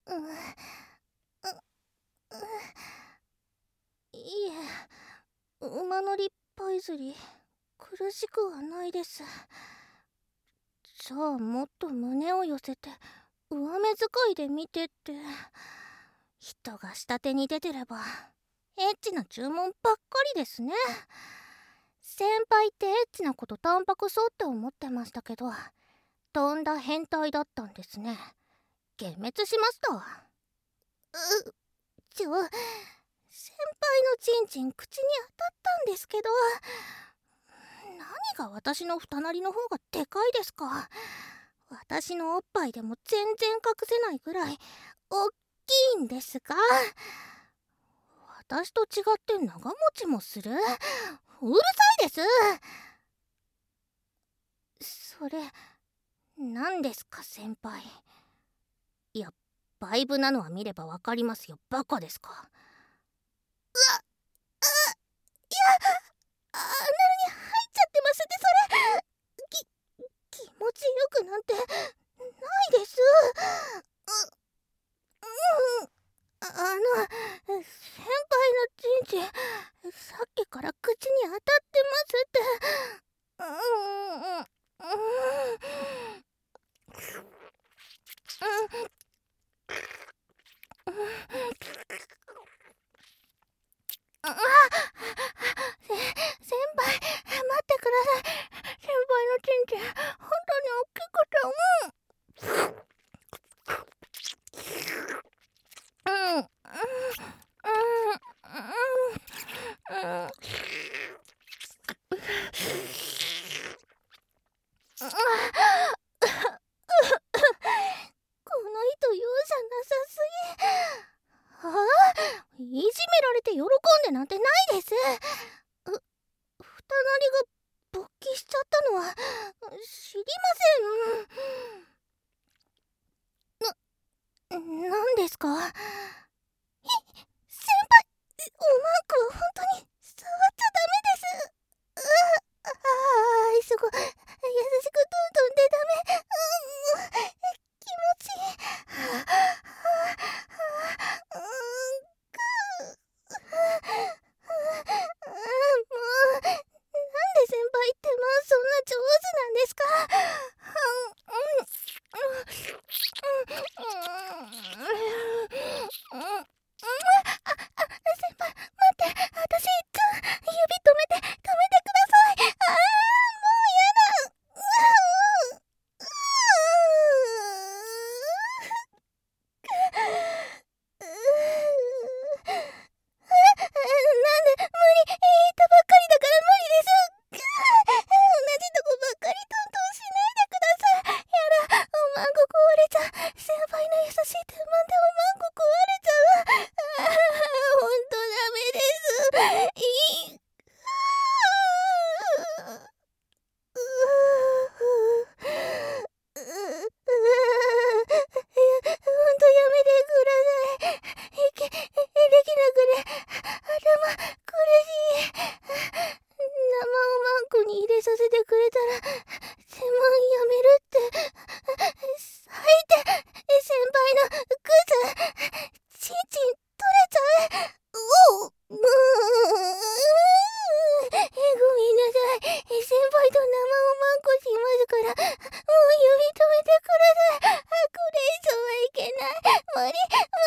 いえ、馬乗りパイズリ苦しくはないです。じゃあもっと胸を寄せて上目遣いで見てって。人が下手に出てればエッチな注文ばっかりですね。先輩ってエッチなこと淡白そうって思ってましたけど、とんだ変態だったんですね。幻滅しました。先輩のチンチン口に当たったんですけど、何が私の二なりの方がでかいですか。私のおっぱいでも全然隠せないぐらいおっきいんですが、私と違って長持ちもする。うるさいです。それ何ですか先輩。いや、バイブなのは見ればわかりますよ。バカですか。いや、アナルに入っちゃってますってそれ。気持ちよくなんてないです。先輩のチンチンさっきから口に当たってますって。先輩待ってください。先輩のチンチン本当に大きくてこの人容赦なさすぎ。いじめられて喜んでなんてないです。二なりが勃起しちゃったのは知りません。なんですか。先輩、おまんこは本当に触っちゃダメです。すごい優しくトントンでダメ。気持ちいい。なんで先輩ってそんな上手なんですか。先輩待って、私指止めてください。もうやだ。なんで無理、言ったばっかりだから無理です。同じとこばっかりトントンしないでください。やだ、おまんこ壊れちゃう。先輩の優しい手間でおまんこ壊れちゃう。ほんとダメです。ほんとやめてください。できなくて頭苦しい。生おまんこに入れさせてくれたら専門やめるって。最低。先輩のクズチンチン取れちゃえ。ごめんなさい。先輩と生おまんこしますから、もう指止めてください。これ以上はいけない。無理。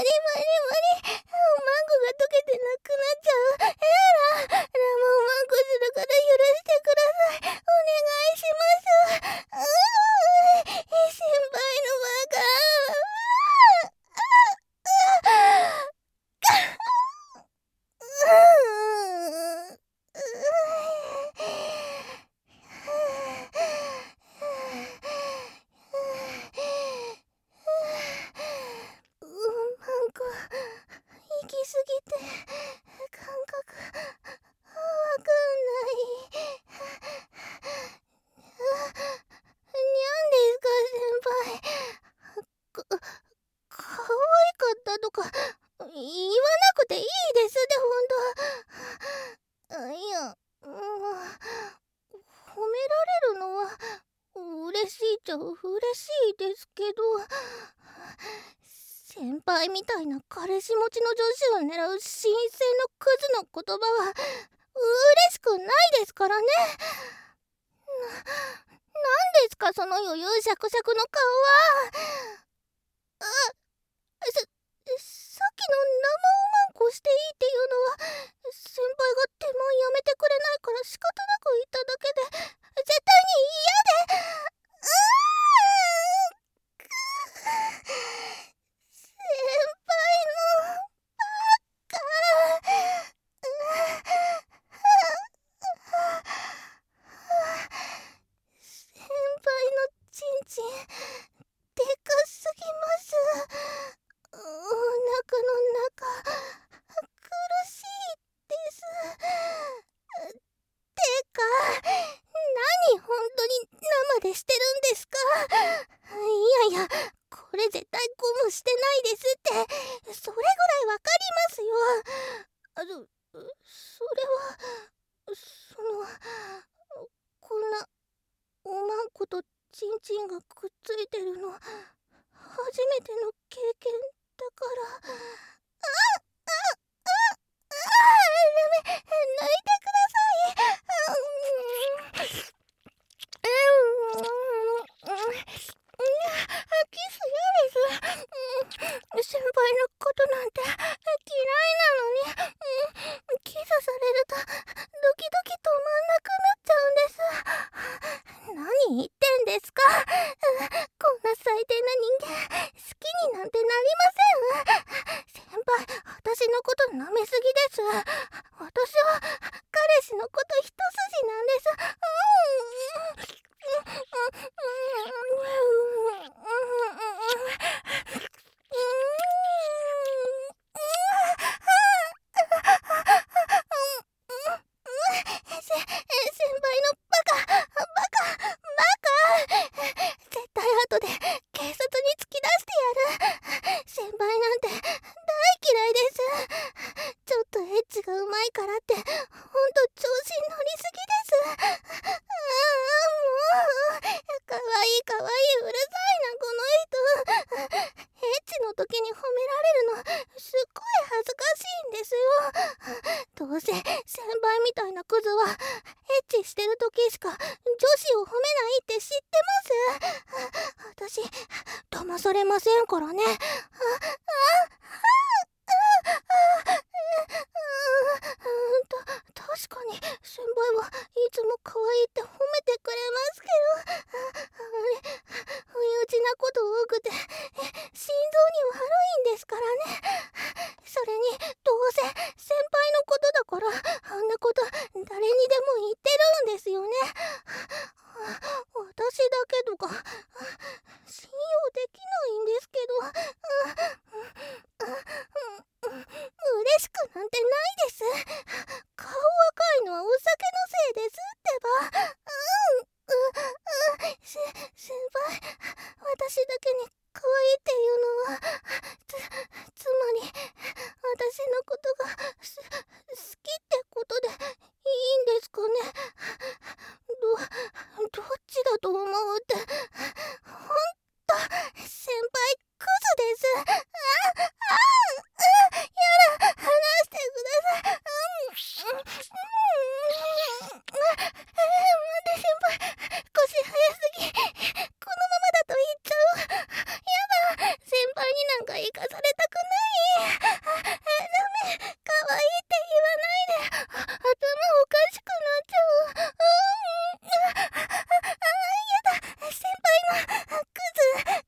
おまんこが溶けてなくなっちゃう。生おまんこするから許してください。お願いします。先輩のバカ。なんか行き過ぎて感覚わかんない。にゃんですか先輩。可愛かったとか言わなくていいですでほんと。いや、褒められるのは嬉しいっちゃ嬉しいですけど、先輩みたいな彼氏持ちの女子を狙う新鮮のクズの言葉は嬉しくないですからね。なんですかその余裕しゃくしゃくの顔は。さっきの生おまんこしていいっていうのは先輩が手間やめてくれないから仕方なく言っただけで絶対に嫌で。先輩のバカ。先輩のチンチンでかすぎます。お腹の中苦しいです。てか何本当に生でしてるんですか。いやいやこれ絶対ゴムしてないですってそれぐらいわかりますよ。それはこんなおまんことチンチンがくっついてるの初めての経験だから。ダメ、抜いてください。キス嫌です。先輩のことなんて嫌いなのに、キスされるとドキドキ止まんなくなっちゃうんです。何言ってんですか。こんな最低な人間好きになんてなりません。先輩私のこと舐めすぎです。私は彼氏のこと一筋なんです。先輩のバカ絶対後で警察に突き出してやる。先輩なんて大嫌いです。ちょっとエッチがうまいからってほんと調子に乗りすぎです。もうかわいいかわいいうるさいなこの人。エッチの時に褒められるのすっごい恥ずかしいんですよ。どうせ先輩みたいなクズはエッチしてる時しか女子を褒めないって知ってます。私騙されませんからね。確かに先輩はいつも可愛いって褒めてくれますけど、不意打ちなこと多くて心臓に悪いんですからね。それにどうせ先輩のことだからあんなこと誰にでも言ってるんですよね。私だけとか信用できないんですけど。嬉しくなんてないです。顔赤いのはお酒のせいですってば。先輩私だけに可愛いっていうのはつまり私のことが好きってことでいいんですかね。どっちだと思うってほんと先輩クズです。やだ離してください。待って先輩腰早すぎ。このままだと言っちゃう。やだ先輩になんか行かされたくない。ダメ可愛いって言わないで頭おかしくなっちゃう。やだ先輩のクズ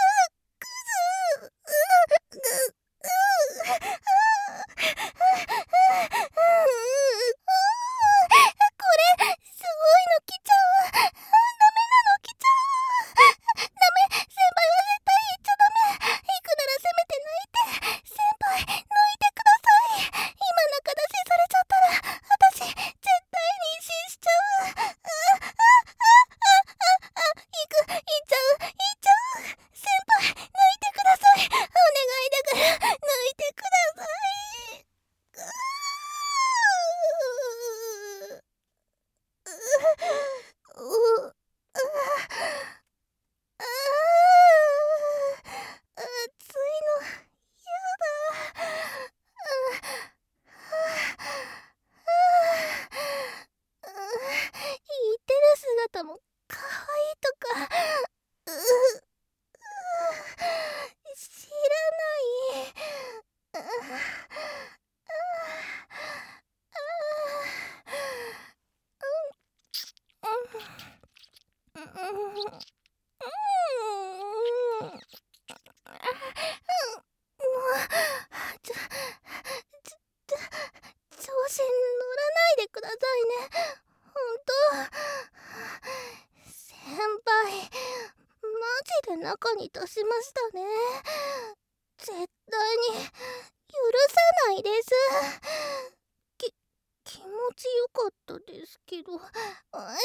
これすごいの来ちゃう。ダメなの来ちゃう。ダメ先輩は絶対言っちゃダメ。行くならせめて泣いて。 たしましたね。絶対に許さないです。気持ちよかったですけど、それは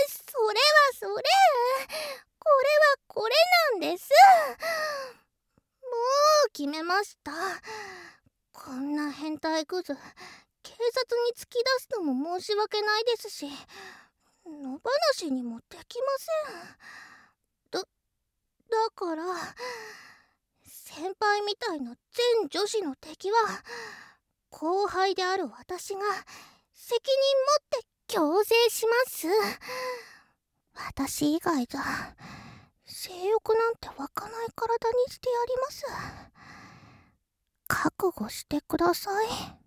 これなんです。もう決めました。こんな変態クズ、警察に突き出すのも申し訳ないですし、野放しにもできません。だから先輩みたいな全女子の敵は後輩である私が責任持って強制します。私以外じゃ性欲なんて湧かない体にしてやります。覚悟してください。